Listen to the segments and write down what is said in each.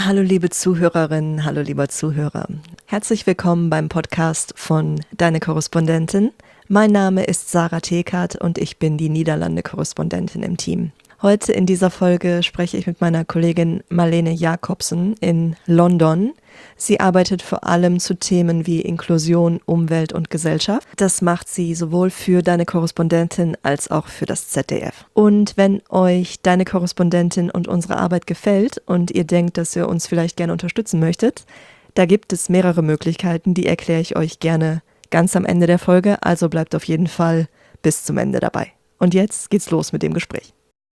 Hallo liebe Zuhörerinnen, hallo lieber Zuhörer. Herzlich willkommen beim Podcast von Deine Korrespondentin. Mein Name ist Sarah Thekart und ich bin die Niederlande-Korrespondentin im Team. Heute in dieser Folge spreche ich mit meiner Kollegin Marlene Jacobsen in London. Sie arbeitet vor allem zu Themen wie Inklusion, Umwelt und Gesellschaft. Das macht sie sowohl für Deine Korrespondentin als auch für das ZDF. Und wenn euch Deine Korrespondentin und unsere Arbeit gefällt und ihr denkt, dass ihr uns vielleicht gerne unterstützen möchtet, da gibt es mehrere Möglichkeiten, die erkläre ich euch gerne ganz am Ende der Folge, also bleibt auf jeden Fall bis zum Ende dabei. Und jetzt geht's los mit dem Gespräch.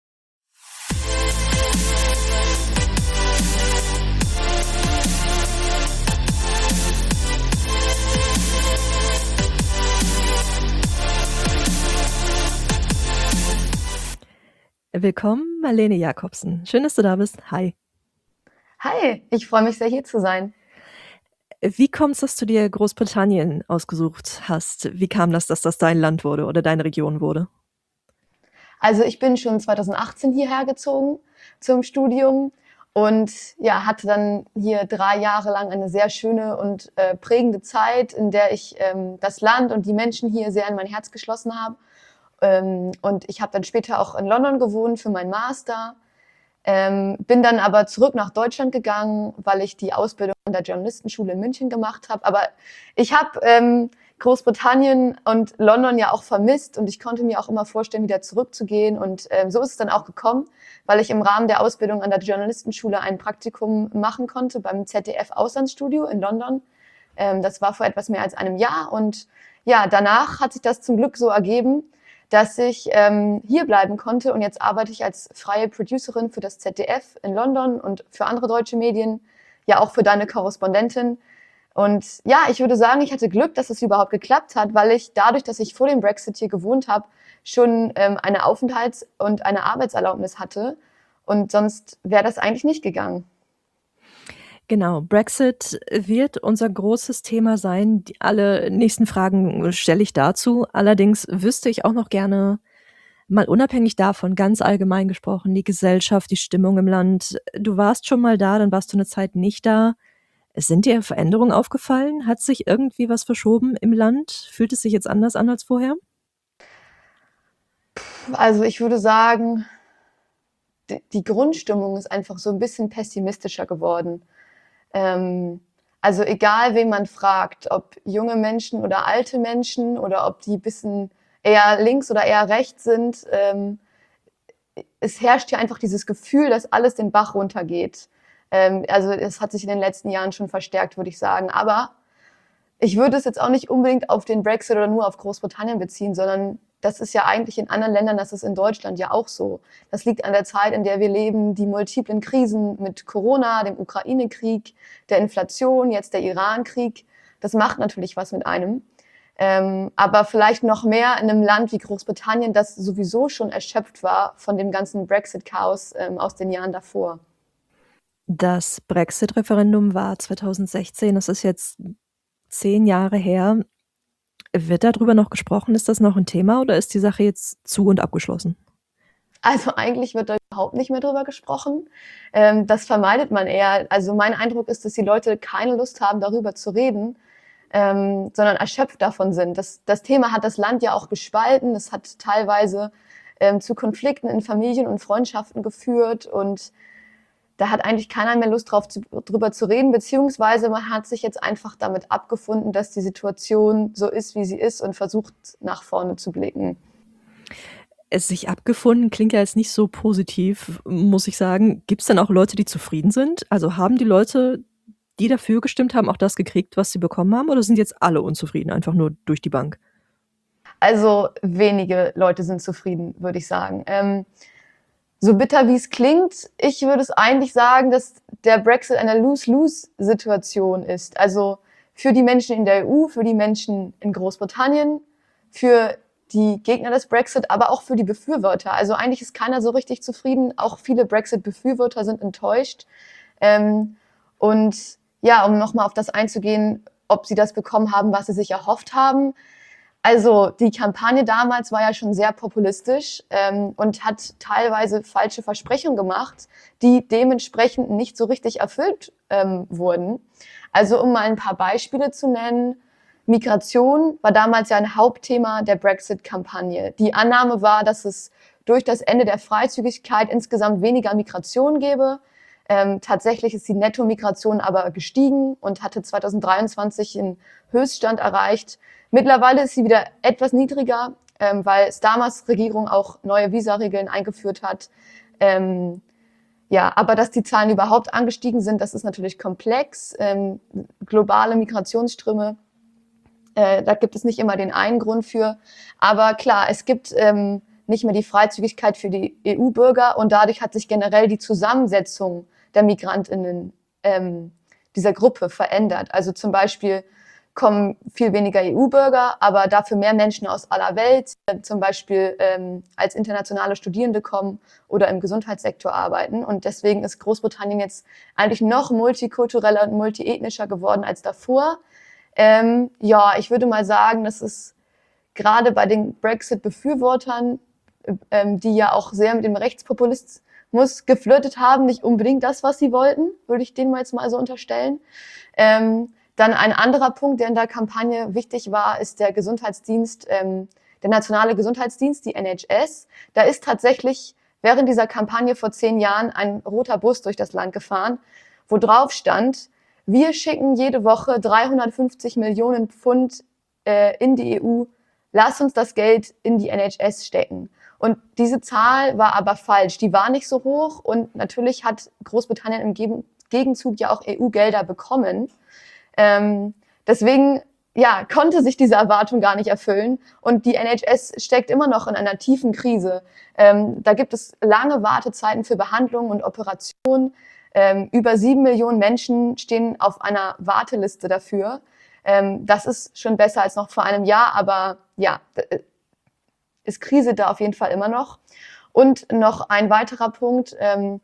Willkommen, Marlene Jacobsen. Schön, dass du da bist. Hi. Hi, ich freue mich sehr, hier zu sein. Wie kommt es, dass du dir Großbritannien ausgesucht hast? Wie kam das, dass das dein Land wurde oder deine Region wurde? Also ich bin schon 2018 hierher gezogen zum Studium und ja, hatte dann hier 3 Jahre lang eine sehr schöne und prägende Zeit, in der ich das Land und die Menschen hier sehr in mein Herz geschlossen habe. Und ich habe dann später auch in London gewohnt für meinen Master. Bin dann aber zurück nach Deutschland gegangen, weil ich die Ausbildung an der Journalistenschule in München gemacht habe. Aber ich habe Großbritannien und London ja auch vermisst und ich konnte mir auch immer vorstellen, wieder zurückzugehen. Und so ist es dann auch gekommen, weil ich im Rahmen der Ausbildung an der Journalistenschule ein Praktikum machen konnte beim ZDF Auslandsstudio in London. Das war vor etwas mehr als einem Jahr. Und ja, danach hat sich das zum Glück so ergeben, dass ich hier bleiben konnte und jetzt arbeite ich als freie Producerin für das ZDF in London und für andere deutsche Medien, ja auch für Deine Korrespondentin. Und ja, ich würde sagen, ich hatte Glück, dass es überhaupt geklappt hat, weil ich dadurch, dass ich vor dem Brexit hier gewohnt habe, schon eine Aufenthalts- und eine Arbeitserlaubnis hatte und sonst wäre das eigentlich nicht gegangen. Genau, Brexit wird unser großes Thema sein. Alle nächsten Fragen stelle ich dazu. Allerdings wüsste ich auch noch gerne, mal unabhängig davon, ganz allgemein gesprochen, die Gesellschaft, die Stimmung im Land. Du warst schon mal da, dann warst du eine Zeit nicht da. Sind dir Veränderungen aufgefallen? Hat sich irgendwie was verschoben im Land? Fühlt es sich jetzt anders an als vorher? Also ich würde sagen, die Grundstimmung ist einfach so ein bisschen pessimistischer geworden. Also egal, wen man fragt, ob junge Menschen oder alte Menschen oder ob die ein bisschen eher links oder eher rechts sind, es herrscht ja einfach dieses Gefühl, dass alles den Bach runtergeht. Also es hat sich in den letzten Jahren schon verstärkt, würde ich sagen. Aber ich würde es jetzt auch nicht unbedingt auf den Brexit oder nur auf Großbritannien beziehen, sondern das ist ja eigentlich in anderen Ländern, das ist in Deutschland ja auch so. Das liegt an der Zeit, in der wir leben, die multiplen Krisen mit Corona, dem Ukraine-Krieg, der Inflation, jetzt der Iran-Krieg. Das macht natürlich was mit einem. Aber vielleicht noch mehr in einem Land wie Großbritannien, das sowieso schon erschöpft war von dem ganzen Brexit-Chaos aus den Jahren davor. Das Brexit-Referendum war 2016, das ist jetzt 10 Jahre her. Wird darüber noch gesprochen? Ist das noch ein Thema oder ist die Sache jetzt zu und abgeschlossen? Also eigentlich wird da überhaupt nicht mehr drüber gesprochen. Das vermeidet man eher. Also mein Eindruck ist, dass die Leute keine Lust haben, darüber zu reden, sondern erschöpft davon sind. Das Thema hat das Land ja auch gespalten. Es hat teilweise zu Konflikten in Familien und Freundschaften geführt und da hat eigentlich keiner mehr Lust drauf, drüber zu reden, beziehungsweise man hat sich jetzt einfach damit abgefunden, dass die Situation so ist, wie sie ist und versucht, nach vorne zu blicken. Es sich abgefunden klingt ja jetzt nicht so positiv, muss ich sagen. Gibt es denn auch Leute, die zufrieden sind? Also haben die Leute, die dafür gestimmt haben, auch das gekriegt, was sie bekommen haben? Oder sind jetzt alle unzufrieden, einfach nur durch die Bank? Also wenige Leute sind zufrieden, würde ich sagen. So bitter wie es klingt, ich würde es eigentlich sagen, dass der Brexit eine Lose-Lose-Situation ist. Also für die Menschen in der EU, für die Menschen in Großbritannien, für die Gegner des Brexit, aber auch für die Befürworter. Also eigentlich ist keiner so richtig zufrieden. Auch viele Brexit-Befürworter sind enttäuscht. Und ja, um nochmal auf das einzugehen, ob sie das bekommen haben, was sie sich erhofft haben. Also die Kampagne damals war ja schon sehr populistisch und hat teilweise falsche Versprechungen gemacht, die dementsprechend nicht so richtig erfüllt wurden. Also um mal ein paar Beispiele zu nennen, Migration war damals ja ein Hauptthema der Brexit-Kampagne. Die Annahme war, dass es durch das Ende der Freizügigkeit insgesamt weniger Migration gäbe. Tatsächlich ist die Netto-Migration aber gestiegen und hatte 2023 den Höchststand erreicht. Mittlerweile ist sie wieder etwas niedriger, weil Starmers Regierung auch neue Visaregeln eingeführt hat. Ja, aber dass die Zahlen überhaupt angestiegen sind, das ist natürlich komplex. Globale Migrationsströme, da gibt es nicht immer den einen Grund für. Aber klar, es gibt nicht mehr die Freizügigkeit für die EU-Bürger und dadurch hat sich generell die Zusammensetzung der MigrantInnen dieser Gruppe verändert. Also zum Beispiel kommen viel weniger EU-Bürger, aber dafür mehr Menschen aus aller Welt, zum Beispiel als internationale Studierende kommen oder im Gesundheitssektor arbeiten. Und deswegen ist Großbritannien jetzt eigentlich noch multikultureller und multiethnischer geworden als davor. Ja, ich würde mal sagen, das ist gerade bei den Brexit-Befürwortern, die ja auch sehr mit dem Rechtspopulismus geflirtet haben, nicht unbedingt das, was sie wollten, würde ich denen jetzt mal so unterstellen. Dann ein anderer Punkt, der in der Kampagne wichtig war, ist der Gesundheitsdienst, der nationale Gesundheitsdienst, die NHS. Da ist tatsächlich während dieser Kampagne vor 10 Jahren ein roter Bus durch das Land gefahren, wo drauf stand: Wir schicken jede Woche 350 Millionen Pfund in die EU. Lass uns das Geld in die NHS stecken. Und diese Zahl war aber falsch. Die war nicht so hoch und natürlich hat Großbritannien im Gegenzug ja auch EU-Gelder bekommen. Deswegen ja, konnte sich diese Erwartung gar nicht erfüllen und die NHS steckt immer noch in einer tiefen Krise. Da gibt es lange Wartezeiten für Behandlungen und Operationen. Über 7 Millionen Menschen stehen auf einer Warteliste dafür. Das ist schon besser als noch vor einem Jahr, aber ja, ist Krise da auf jeden Fall immer noch. Und noch ein weiterer Punkt,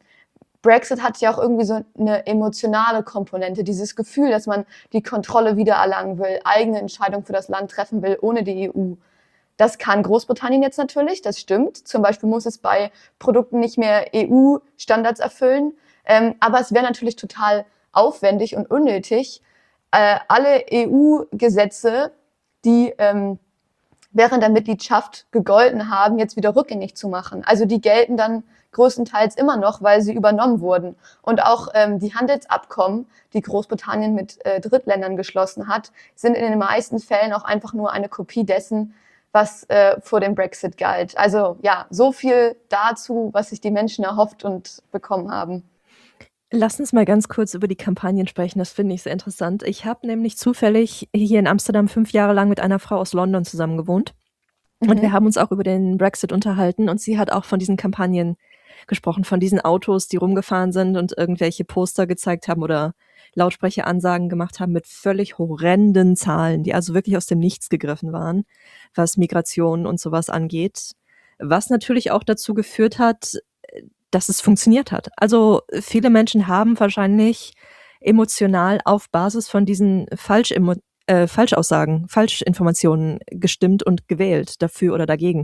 Brexit hat ja auch irgendwie so eine emotionale Komponente, dieses Gefühl, dass man die Kontrolle wiedererlangen will, eigene Entscheidungen für das Land treffen will, ohne die EU. Das kann Großbritannien jetzt natürlich, das stimmt. Zum Beispiel muss es bei Produkten nicht mehr EU-Standards erfüllen. Aber es wäre natürlich total aufwendig und unnötig, alle EU-Gesetze, die während der Mitgliedschaft gegolten haben, jetzt wieder rückgängig zu machen. Also die gelten dann größtenteils immer noch, weil sie übernommen wurden. Und auch die Handelsabkommen, die Großbritannien mit Drittländern geschlossen hat, sind in den meisten Fällen auch einfach nur eine Kopie dessen, was vor dem Brexit galt. Also ja, so viel dazu, was sich die Menschen erhofft und bekommen haben. Lass uns mal ganz kurz über die Kampagnen sprechen, das finde ich sehr interessant. Ich habe nämlich zufällig hier in Amsterdam 5 Jahre lang mit einer Frau aus London zusammen gewohnt. Und wir haben uns auch über den Brexit unterhalten und sie hat auch von diesen Kampagnen gesprochen, von diesen Autos, die rumgefahren sind und irgendwelche Poster gezeigt haben oder Lautsprecheransagen gemacht haben mit völlig horrenden Zahlen, die also wirklich aus dem Nichts gegriffen waren, was Migration und sowas angeht. Was natürlich auch dazu geführt hat, dass es funktioniert hat. Also viele Menschen haben wahrscheinlich emotional auf Basis von diesen Falschaussagen, Falschinformationen gestimmt und gewählt, dafür oder dagegen.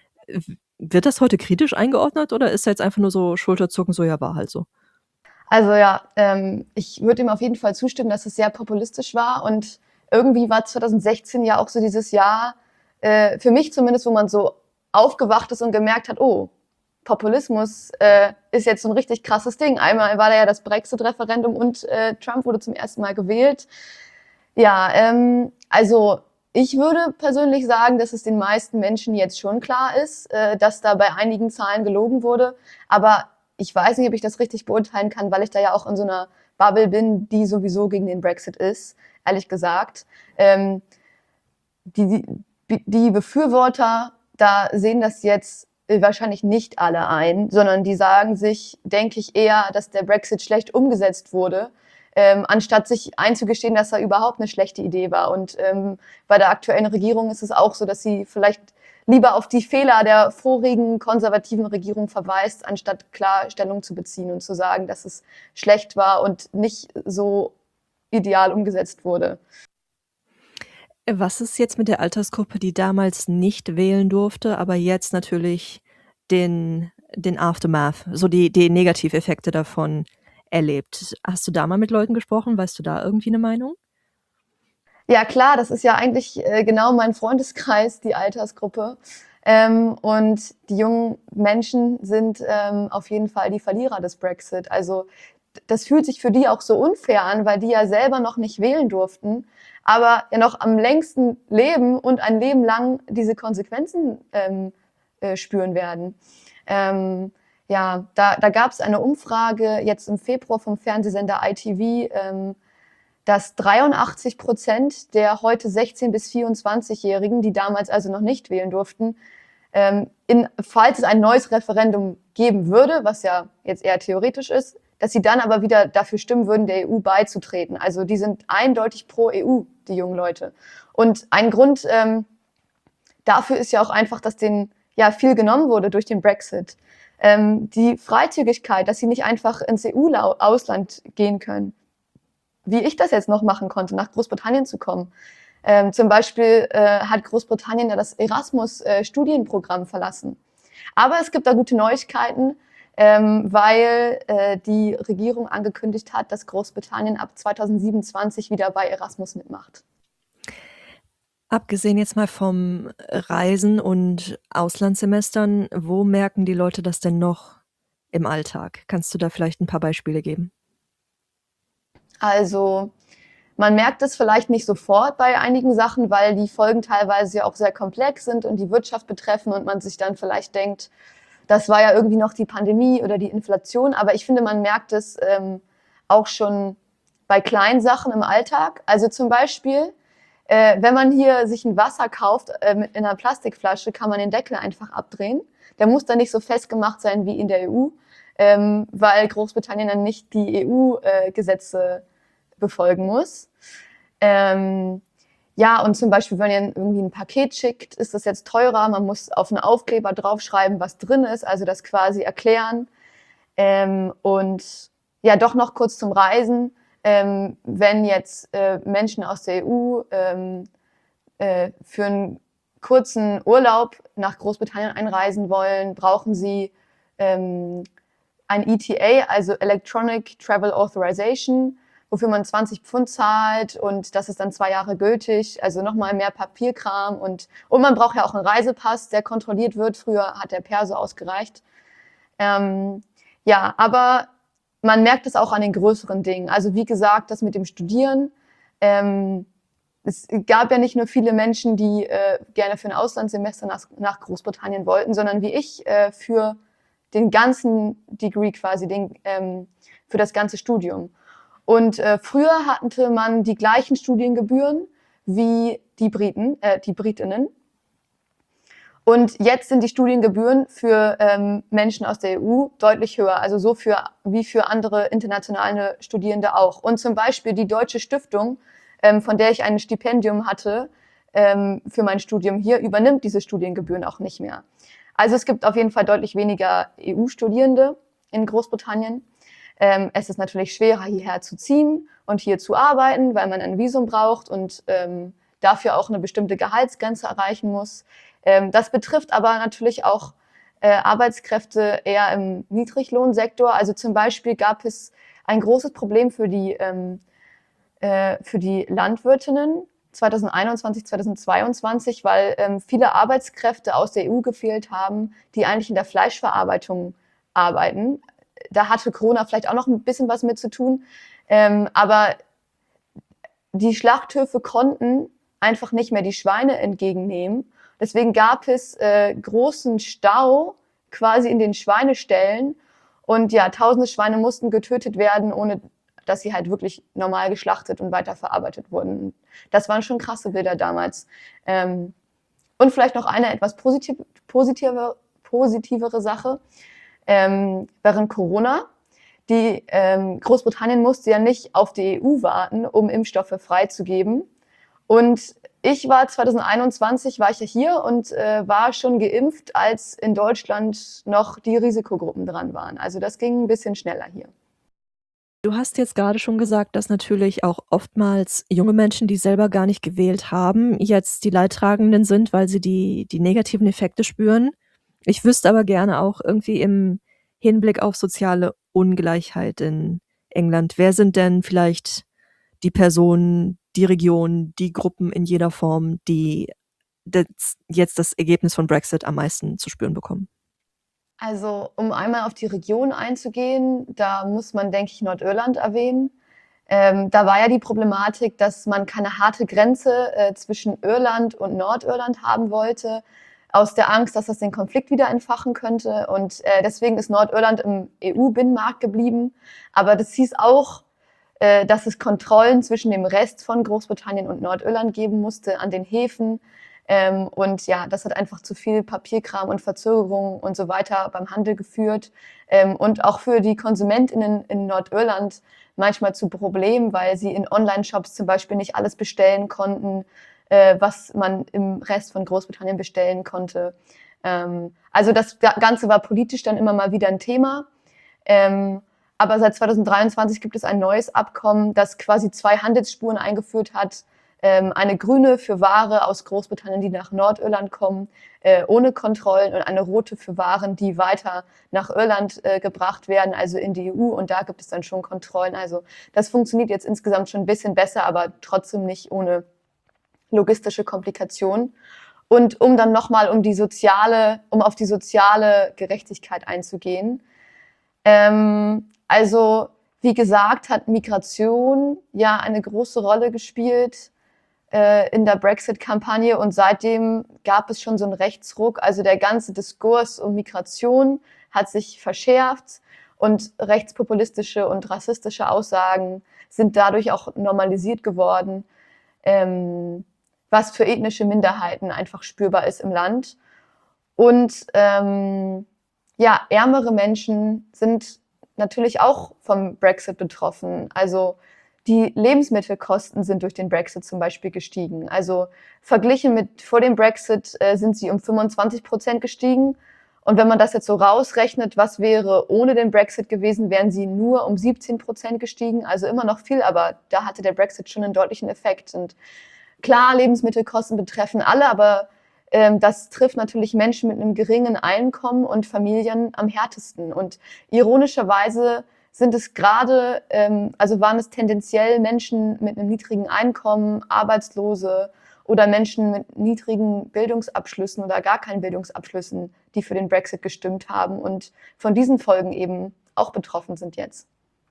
Wird das heute kritisch eingeordnet oder ist jetzt einfach nur so Schulterzucken, so ja, war halt so? Also ja, ich würde ihm auf jeden Fall zustimmen, dass es sehr populistisch war und irgendwie war 2016 ja auch so dieses Jahr, für mich zumindest, wo man so aufgewacht ist und gemerkt hat, oh, Populismus ist jetzt so ein richtig krasses Ding. Einmal war da ja das Brexit-Referendum und Trump wurde zum ersten Mal gewählt. Ja, also ich würde persönlich sagen, dass es den meisten Menschen jetzt schon klar ist, dass da bei einigen Zahlen gelogen wurde. Aber ich weiß nicht, ob ich das richtig beurteilen kann, weil ich da ja auch in so einer Bubble bin, die sowieso gegen den Brexit ist, ehrlich gesagt. Die Befürworter da sehen das jetzt wahrscheinlich nicht alle ein, sondern die sagen sich, denke ich, eher, dass der Brexit schlecht umgesetzt wurde, anstatt sich einzugestehen, dass er überhaupt eine schlechte Idee war. Und bei der aktuellen Regierung ist es auch so, dass sie vielleicht lieber auf die Fehler der vorigen konservativen Regierung verweist, anstatt klar Stellung zu beziehen und zu sagen, dass es schlecht war und nicht so ideal umgesetzt wurde. Was ist jetzt mit der Altersgruppe, die damals nicht wählen durfte, aber jetzt natürlich den Aftermath, so die Negativeffekte davon erlebt? Hast du da mal mit Leuten gesprochen? Weißt du da irgendwie 'ne Meinung? Ja klar, das ist ja eigentlich genau mein Freundeskreis, die Altersgruppe. Und die jungen Menschen sind auf jeden Fall die Verlierer des Brexit. Also das fühlt sich für die auch so unfair an, weil die ja selber noch nicht wählen durften, aber ja noch am längsten leben und ein Leben lang diese Konsequenzen spüren werden. Ja, da gab es eine Umfrage jetzt im Februar vom Fernsehsender ITV, dass 83% der heute 16- bis 24-Jährigen, die damals also noch nicht wählen durften, falls es ein neues Referendum geben würde, was ja jetzt eher theoretisch ist, dass sie dann aber wieder dafür stimmen würden, der EU beizutreten. Also die sind eindeutig pro EU, die jungen Leute. Und ein Grund dafür ist ja auch einfach, dass denen ja viel genommen wurde durch den Brexit. Die Freizügigkeit, dass sie nicht einfach ins EU-Ausland gehen können, wie ich das jetzt noch machen konnte, nach Großbritannien zu kommen. Zum Beispiel hat Großbritannien ja das Erasmus-Studienprogramm verlassen. Aber es gibt da gute Neuigkeiten, weil die Regierung angekündigt hat, dass Großbritannien ab 2027 wieder bei Erasmus mitmacht. Abgesehen jetzt mal vom Reisen und Auslandssemestern, wo merken die Leute das denn noch im Alltag? Kannst du da vielleicht 'n paar Beispiele geben? Also man merkt es vielleicht nicht sofort bei einigen Sachen, weil die Folgen teilweise ja auch sehr komplex sind und die Wirtschaft betreffen und man sich dann vielleicht denkt, das war ja irgendwie noch die Pandemie oder die Inflation. Aber ich finde, man merkt es auch schon bei kleinen Sachen im Alltag. Also zum Beispiel, wenn man hier sich ein Wasser kauft in einer Plastikflasche, kann man den Deckel einfach abdrehen. Der muss dann nicht so festgemacht sein wie in der EU, weil Großbritannien dann nicht die EU-Gesetze befolgen muss. Ja, und zum Beispiel, wenn ihr irgendwie ein Paket schickt, ist das jetzt teurer. Man muss auf einen Aufkleber draufschreiben, was drin ist, also das quasi erklären. Und ja, doch noch kurz zum Reisen. Wenn jetzt Menschen aus der EU für einen kurzen Urlaub nach Großbritannien einreisen wollen, brauchen sie ein ETA, also Electronic Travel Authorization, wofür man 20 Pfund zahlt und das ist dann 2 Jahre gültig, also nochmal mehr Papierkram und man braucht ja auch einen Reisepass, der kontrolliert wird. Früher hat der Perso ausgereicht. Ja, aber man merkt es auch an den größeren Dingen. Also wie gesagt, das mit dem Studieren. Es gab ja nicht nur viele Menschen, die gerne für ein Auslandssemester nach Großbritannien wollten, sondern wie ich für den ganzen Degree quasi, für das ganze Studium. Und früher hatte man die gleichen Studiengebühren wie die Britinnen. Und jetzt sind die Studiengebühren für Menschen aus der EU deutlich höher, also so wie für andere internationale Studierende auch. Und zum Beispiel die Deutsche Stiftung, von der ich ein Stipendium hatte für mein Studium hier, übernimmt diese Studiengebühren auch nicht mehr. Also es gibt auf jeden Fall deutlich weniger EU-Studierende in Großbritannien. Es ist natürlich schwerer, hierher zu ziehen und hier zu arbeiten, weil man ein Visum braucht und dafür auch eine bestimmte Gehaltsgrenze erreichen muss. Das betrifft aber natürlich auch Arbeitskräfte eher im Niedriglohnsektor. Also zum Beispiel gab es ein großes Problem für die Landwirtinnen 2021, 2022, weil viele Arbeitskräfte aus der EU gefehlt haben, die eigentlich in der Fleischverarbeitung arbeiten. Da hatte Corona vielleicht auch noch ein bisschen was mit zu tun. Aber die Schlachthöfe konnten einfach nicht mehr die Schweine entgegennehmen. Deswegen gab es großen Stau quasi in den Schweineställen. Und ja, tausende Schweine mussten getötet werden, ohne dass sie halt wirklich normal geschlachtet und weiterverarbeitet wurden. Das waren schon krasse Bilder damals. Und vielleicht noch eine etwas positivere Sache. Während Corona. Großbritannien musste ja nicht auf die EU warten, um Impfstoffe freizugeben. Und ich war 2021, war ich ja hier und war schon geimpft, als in Deutschland noch die Risikogruppen dran waren. Also das ging ein bisschen schneller hier. Du hast jetzt gerade schon gesagt, dass natürlich auch oftmals junge Menschen, die selber gar nicht gewählt haben, jetzt die Leidtragenden sind, weil sie die negativen Effekte spüren. Ich wüsste aber gerne auch irgendwie im Hinblick auf soziale Ungleichheit in England, wer sind denn vielleicht die Personen, die Regionen, die Gruppen in jeder Form, die jetzt das Ergebnis von Brexit am meisten zu spüren bekommen? Also, um einmal auf die Region einzugehen, da muss man, denke ich, Nordirland erwähnen. Da war ja die Problematik, dass man keine harte Grenze zwischen Irland und Nordirland haben wollte, aus der Angst, dass das den Konflikt wieder entfachen könnte. Und deswegen ist Nordirland im EU-Binnenmarkt geblieben. Aber das hieß auch, dass es Kontrollen zwischen dem Rest von Großbritannien und Nordirland geben musste an den Häfen. Und ja, das hat einfach zu viel Papierkram und Verzögerungen und so weiter beim Handel geführt. Und auch für die KonsumentInnen in Nordirland manchmal zu Problemen, weil sie in Online-Shops zum Beispiel nicht alles bestellen konnten, was man im Rest von Großbritannien bestellen konnte. Also das Ganze war politisch dann immer mal wieder ein Thema. Aber seit 2023 gibt es ein neues Abkommen, das quasi 2 Handelsspuren eingeführt hat. Eine grüne für Ware aus Großbritannien, die nach Nordirland kommen, ohne Kontrollen, und eine rote für Waren, die weiter nach Irland gebracht werden, also in die EU. Und da gibt es dann schon Kontrollen. Also das funktioniert jetzt insgesamt schon ein bisschen besser, aber trotzdem nicht ohne logistische Komplikationen. Und um dann nochmal auf die soziale Gerechtigkeit einzugehen. Also, wie gesagt, hat Migration ja eine große Rolle gespielt in der Brexit-Kampagne, und seitdem gab es schon so einen Rechtsruck. Also der ganze Diskurs um Migration hat sich verschärft und rechtspopulistische und rassistische Aussagen sind dadurch auch normalisiert geworden, was für ethnische Minderheiten einfach spürbar ist im Land. Und ja, ärmere Menschen sind natürlich auch vom Brexit betroffen. Also die Lebensmittelkosten sind durch den Brexit zum Beispiel gestiegen. Also verglichen mit vor dem Brexit sind sie um 25% gestiegen. Und wenn man das jetzt so rausrechnet, was wäre ohne den Brexit gewesen, wären sie nur um 17% gestiegen. Also immer noch viel, aber da hatte der Brexit schon einen deutlichen Effekt. Und klar, Lebensmittelkosten betreffen alle, aber das trifft natürlich Menschen mit einem geringen Einkommen und Familien am härtesten. Und ironischerweise sind es gerade, also waren es tendenziell Menschen mit einem niedrigen Einkommen, Arbeitslose oder Menschen mit niedrigen Bildungsabschlüssen oder gar keinen Bildungsabschlüssen, die für den Brexit gestimmt haben und von diesen Folgen eben auch betroffen sind jetzt.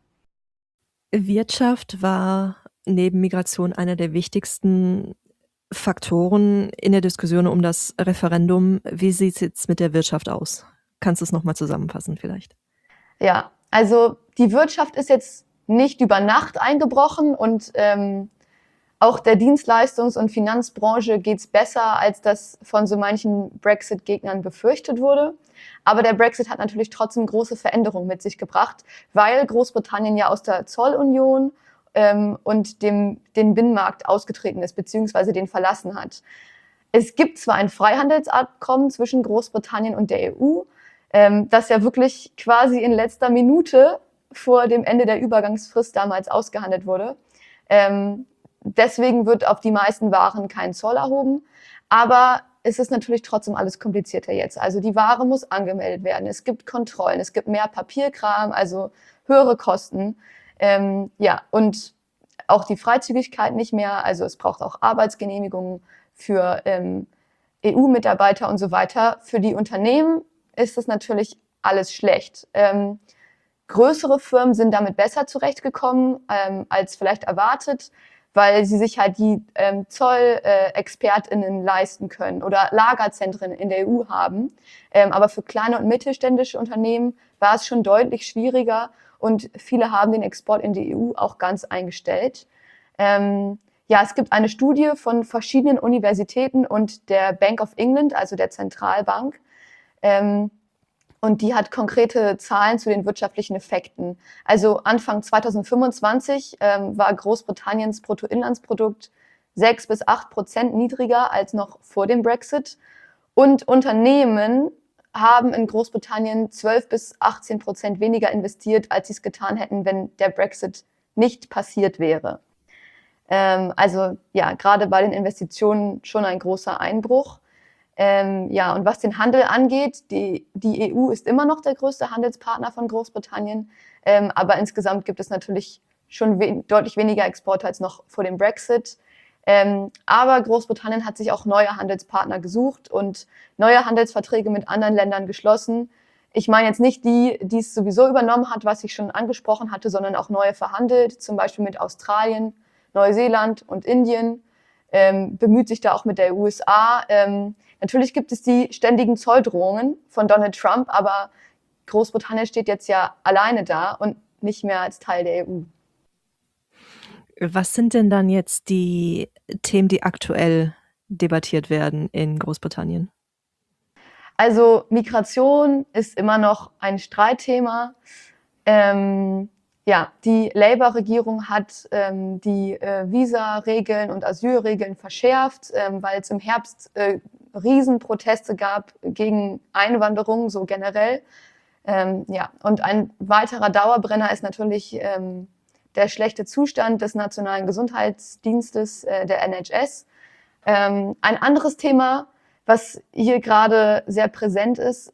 Wirtschaft war neben Migration einer der wichtigsten Faktoren in der Diskussion um das Referendum. Wie sieht es jetzt mit der Wirtschaft aus? Kannst du es nochmal zusammenfassen vielleicht? Ja, also die Wirtschaft ist jetzt nicht über Nacht eingebrochen und auch der Dienstleistungs- und Finanzbranche geht's besser, als das von so manchen Brexit-Gegnern befürchtet wurde. Aber der Brexit hat natürlich trotzdem große Veränderungen mit sich gebracht, weil Großbritannien ja aus der Zollunion und den Binnenmarkt ausgetreten ist, beziehungsweise den verlassen hat. Es gibt zwar ein Freihandelsabkommen zwischen Großbritannien und der EU, das ja wirklich quasi in letzter Minute vor dem Ende der Übergangsfrist damals ausgehandelt wurde. Deswegen wird auf die meisten Waren kein Zoll erhoben. Aber es ist natürlich trotzdem alles komplizierter jetzt. Also die Ware muss angemeldet werden. Es gibt Kontrollen, es gibt mehr Papierkram, also höhere Kosten. Ja, und auch die Freizügigkeit nicht mehr. Also es braucht auch Arbeitsgenehmigungen für EU-Mitarbeiter und so weiter. Für die Unternehmen ist es natürlich alles schlecht. Größere Firmen sind damit besser zurechtgekommen als vielleicht erwartet, weil sie sich halt die ZollexpertInnen leisten können oder Lagerzentren in der EU haben. Aber für kleine und mittelständische Unternehmen war es schon deutlich schwieriger und viele haben den Export in die EU auch ganz eingestellt. Ja, es gibt eine Studie von verschiedenen Universitäten und der Bank of England, also der Zentralbank, und die hat konkrete Zahlen zu den wirtschaftlichen Effekten. Also Anfang 2025 war Großbritanniens Bruttoinlandsprodukt 6-8% niedriger als noch vor dem Brexit. Und Unternehmen haben in Großbritannien 12-18% weniger investiert, als sie es getan hätten, wenn der Brexit nicht passiert wäre. Also ja, gerade bei den Investitionen schon ein großer Einbruch. Ja, und was den Handel angeht, die EU ist immer noch der größte Handelspartner von Großbritannien, aber insgesamt gibt es natürlich schon deutlich weniger Exporte als noch vor dem Brexit. Aber Großbritannien hat sich auch neue Handelspartner gesucht und neue Handelsverträge mit anderen Ländern geschlossen. Ich meine jetzt nicht die es sowieso übernommen hat, was ich schon angesprochen hatte, sondern auch neue verhandelt, zum Beispiel mit Australien, Neuseeland und Indien. Bemüht sich da auch mit der USA. Natürlich gibt es die ständigen Zolldrohungen von Donald Trump, aber Großbritannien steht jetzt ja alleine da und nicht mehr als Teil der EU. Was sind denn dann jetzt die Themen, die aktuell debattiert werden in Großbritannien? Also Migration ist immer noch ein Streitthema. Ja, die Labour-Regierung hat die Visa-Regeln und Asylregeln verschärft, weil es im Herbst Riesenproteste gab gegen Einwanderung, so generell. Ja, und ein weiterer Dauerbrenner ist natürlich der schlechte Zustand des Nationalen Gesundheitsdienstes, der NHS. Ein anderes Thema, was hier gerade sehr präsent ist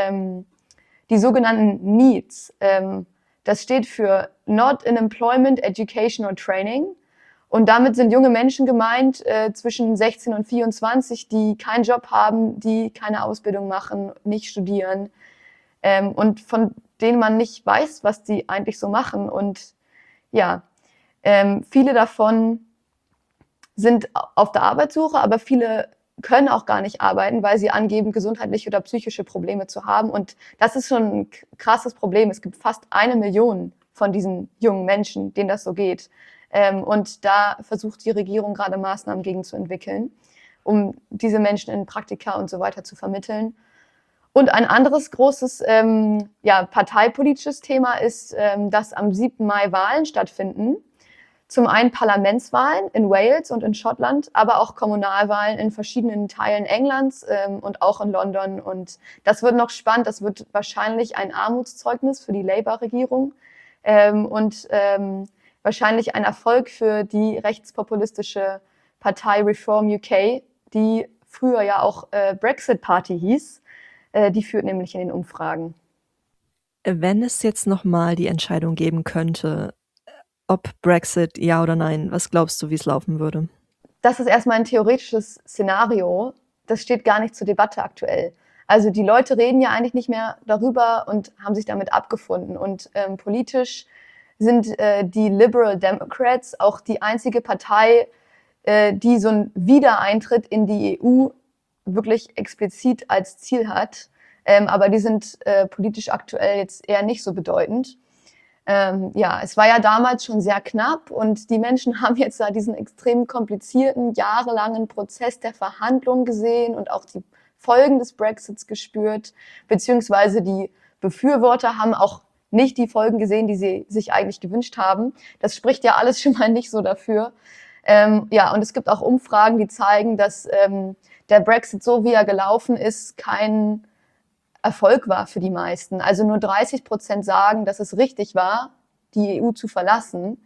die sogenannten NEETs. Das steht für Not in Employment, Education or Training. Und damit sind junge Menschen gemeint zwischen 16 und 24, die keinen Job haben, die keine Ausbildung machen, nicht studieren und von denen man nicht weiß, was die eigentlich so machen. Und ja, viele davon sind auf der Arbeitssuche, aber viele können auch gar nicht arbeiten, weil sie angeben, gesundheitliche oder psychische Probleme zu haben. Und das ist schon ein krasses Problem. Es gibt fast 1 Million von diesen jungen Menschen, denen das so geht. Und da versucht die Regierung gerade Maßnahmen gegen zu entwickeln, um diese Menschen in Praktika und so weiter zu vermitteln. Und ein anderes großes parteipolitisches Thema ist, dass am 7. Mai Wahlen stattfinden. Zum einen Parlamentswahlen in Wales und in Schottland, aber auch Kommunalwahlen in verschiedenen Teilen Englands und auch in London. Und das wird noch spannend. Das wird wahrscheinlich ein Armutszeugnis für die Labour-Regierung und wahrscheinlich ein Erfolg für die rechtspopulistische Partei Reform UK, die früher ja auch Brexit Party hieß. Die führt nämlich in den Umfragen. Wenn es jetzt nochmal die Entscheidung geben könnte, ob Brexit ja oder nein, was glaubst du, wie es laufen würde? Das ist erstmal ein theoretisches Szenario. Das steht gar nicht zur Debatte aktuell. Also die Leute reden ja eigentlich nicht mehr darüber und haben sich damit abgefunden. Und politisch sind die Liberal Democrats auch die einzige Partei, die so einen Wiedereintritt in die EU wirklich explizit als Ziel hat. Aber die sind politisch aktuell jetzt eher nicht so bedeutend. Es war ja damals schon sehr knapp und die Menschen haben jetzt da diesen extrem komplizierten, jahrelangen Prozess der Verhandlungen gesehen und auch die Folgen des Brexits gespürt, beziehungsweise die Befürworter haben auch nicht die Folgen gesehen, die sie sich eigentlich gewünscht haben. Das spricht ja alles schon mal nicht so dafür. Und es gibt auch Umfragen, die zeigen, dass der Brexit, so wie er gelaufen ist, kein Erfolg war für die meisten. Also nur 30% sagen, dass es richtig war, die EU zu verlassen.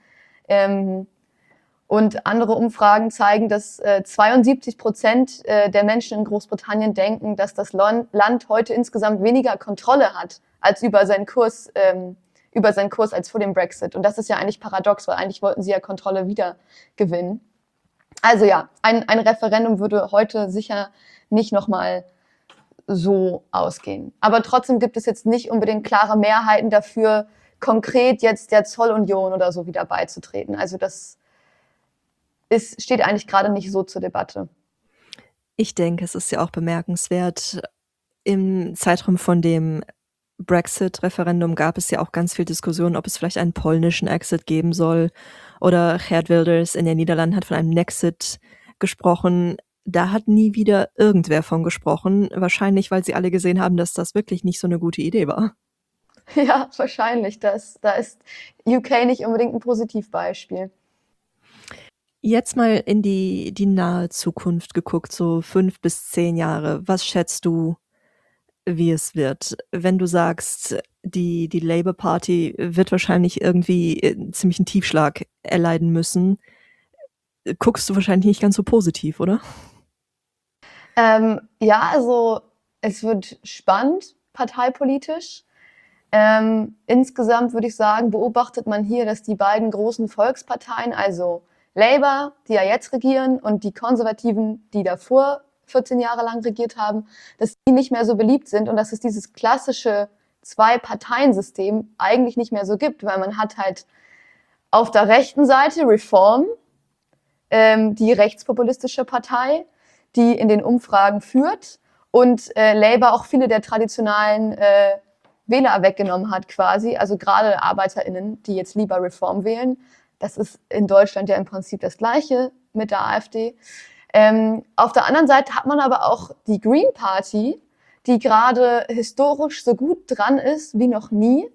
Und andere Umfragen zeigen, dass 72% der Menschen in Großbritannien denken, dass das Land heute insgesamt weniger Kontrolle hat als über seinen Kurs als vor dem Brexit. Und das ist ja eigentlich paradox, weil eigentlich wollten sie ja Kontrolle wieder gewinnen. Also ja, ein Referendum würde heute sicher nicht nochmal so ausgehen. Aber trotzdem gibt es jetzt nicht unbedingt klare Mehrheiten dafür, konkret jetzt der Zollunion oder so wieder beizutreten. Also das steht eigentlich gerade nicht so zur Debatte. Ich denke, es ist ja auch bemerkenswert, im Zeitraum von dem Brexit-Referendum gab es ja auch ganz viel Diskussion, ob es vielleicht einen polnischen Exit geben soll. Oder Geert Wilders in den Niederlanden hat von einem Nexit gesprochen. Da hat nie wieder irgendwer von gesprochen. Wahrscheinlich, weil sie alle gesehen haben, dass das wirklich nicht so eine gute Idee war. Ja, wahrscheinlich. Da ist UK nicht unbedingt ein Positivbeispiel. Jetzt mal in die nahe Zukunft geguckt, so 5 bis 10 Jahre. Was schätzt du, wie es wird. Wenn du sagst, die Labour Party wird wahrscheinlich irgendwie ziemlich einen Tiefschlag erleiden müssen, guckst du wahrscheinlich nicht ganz so positiv, oder? Ja, also es wird spannend parteipolitisch. Insgesamt würde ich sagen, beobachtet man hier, dass die beiden großen Volksparteien, also Labour, die ja jetzt regieren, und die Konservativen, die davor 14 Jahre lang regiert haben, dass die nicht mehr so beliebt sind und dass es dieses klassische Zwei-Parteien-System eigentlich nicht mehr so gibt, weil man hat halt auf der rechten Seite Reform, die rechtspopulistische Partei, die in den Umfragen führt und Labour auch viele der traditionellen Wähler weggenommen hat quasi, also gerade ArbeiterInnen, die jetzt lieber Reform wählen. Das ist in Deutschland ja im Prinzip das Gleiche mit der AfD. Auf der anderen Seite hat man aber auch die Green Party, die gerade historisch so gut dran ist wie noch nie.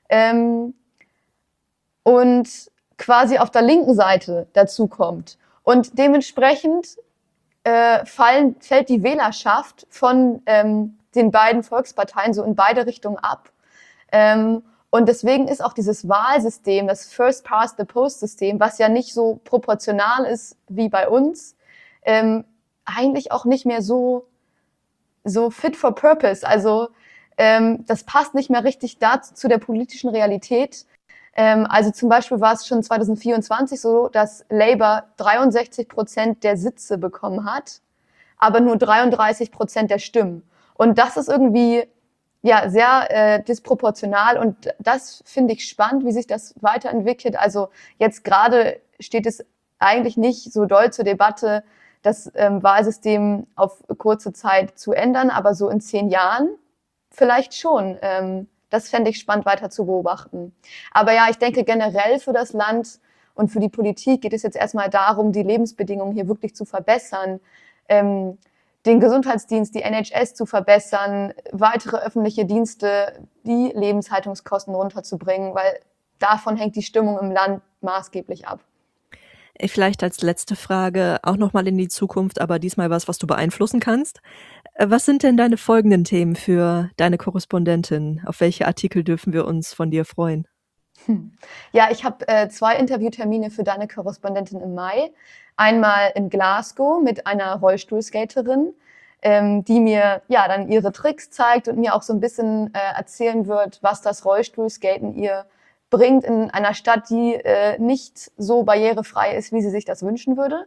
Und quasi auf der linken Seite dazu kommt. Und dementsprechend fällt die Wählerschaft von den beiden Volksparteien so in beide Richtungen ab. Und deswegen ist auch dieses Wahlsystem, das First-Past-the-Post-System, was ja nicht so proportional ist wie bei uns, eigentlich auch nicht mehr so fit for purpose. Also das passt nicht mehr richtig dazu zu der politischen Realität. Also zum Beispiel war es schon 2024 so, dass Labour 63% der Sitze bekommen hat, aber nur 33% der Stimmen. Und das ist irgendwie ja sehr disproportional und das finde ich spannend, wie sich das weiterentwickelt. Also jetzt gerade steht es eigentlich nicht so doll zur Debatte, das Wahlsystem auf kurze Zeit zu ändern, aber so in 10 Jahren vielleicht schon. Das fände ich spannend weiter zu beobachten. Aber ja, ich denke generell für das Land und für die Politik geht es jetzt erstmal darum, die Lebensbedingungen hier wirklich zu verbessern, den Gesundheitsdienst, die NHS zu verbessern, weitere öffentliche Dienste, die Lebenshaltungskosten runterzubringen, weil davon hängt die Stimmung im Land maßgeblich ab. Vielleicht als letzte Frage auch noch mal in die Zukunft, aber diesmal was du beeinflussen kannst. Was sind denn deine folgenden Themen für deine Korrespondentin? Auf welche Artikel dürfen wir uns von dir freuen? Ja, ich habe 2 Interviewtermine für deine Korrespondentin im Mai. Einmal in Glasgow mit einer Rollstuhlskaterin, die mir ja dann ihre Tricks zeigt und mir auch so ein bisschen erzählen wird, was das Rollstuhlskaten ihr bringt in einer Stadt, die nicht so barrierefrei ist, wie sie sich das wünschen würde.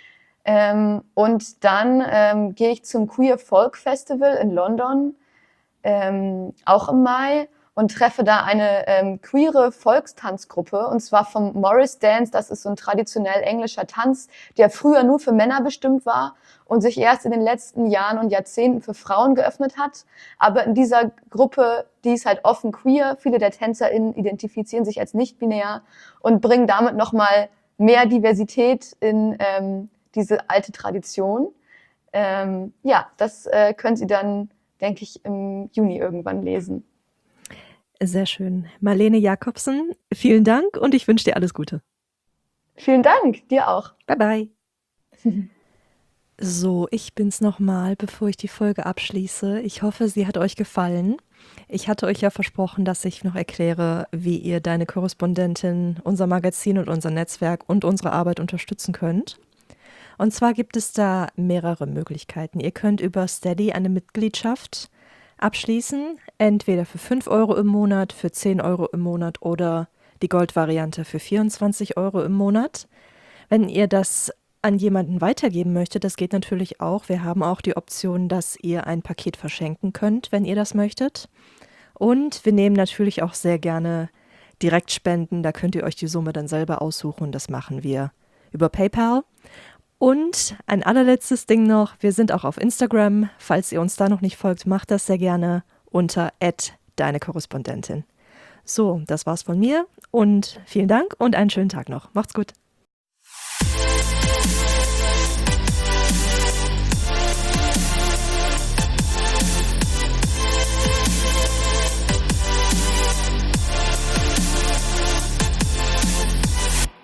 Und dann gehe ich zum Queer Folk Festival in London, auch im Mai, und treffe da eine queere Volkstanzgruppe, und zwar vom Morris Dance. Das ist so ein traditionell englischer Tanz, der früher nur für Männer bestimmt war und sich erst in den letzten Jahren und Jahrzehnten für Frauen geöffnet hat. Aber in dieser Gruppe, die ist halt offen queer. Viele der TänzerInnen identifizieren sich als nicht-binär und bringen damit nochmal mehr Diversität in diese alte Tradition. Ja, das können Sie dann, denke ich, im Juni irgendwann lesen. Sehr schön. Marlene Jacobsen, vielen Dank und ich wünsche dir alles Gute. Vielen Dank, dir auch. Bye bye. So, ich bin's nochmal, bevor ich die Folge abschließe. Ich hoffe, sie hat euch gefallen. Ich hatte euch ja versprochen, dass ich noch erkläre, wie ihr deine Korrespondentin, unser Magazin und unser Netzwerk und unsere Arbeit unterstützen könnt. Und zwar gibt es da mehrere Möglichkeiten. Ihr könnt über Steady eine Mitgliedschaft abschließen, entweder für 5 Euro im Monat, für 10 Euro im Monat oder die Gold-Variante für 24 Euro im Monat. Wenn ihr das an jemanden weitergeben möchtet, das geht natürlich auch. Wir haben auch die Option, dass ihr ein Paket verschenken könnt, wenn ihr das möchtet. Und wir nehmen natürlich auch sehr gerne Direktspenden. Da könnt ihr euch die Summe dann selber aussuchen. Das machen wir über PayPal. Und ein allerletztes Ding noch, wir sind auch auf Instagram. Falls ihr uns da noch nicht folgt, macht das sehr gerne unter @deinekorrespondentin. So, das war's von mir und vielen Dank und einen schönen Tag noch. Macht's gut.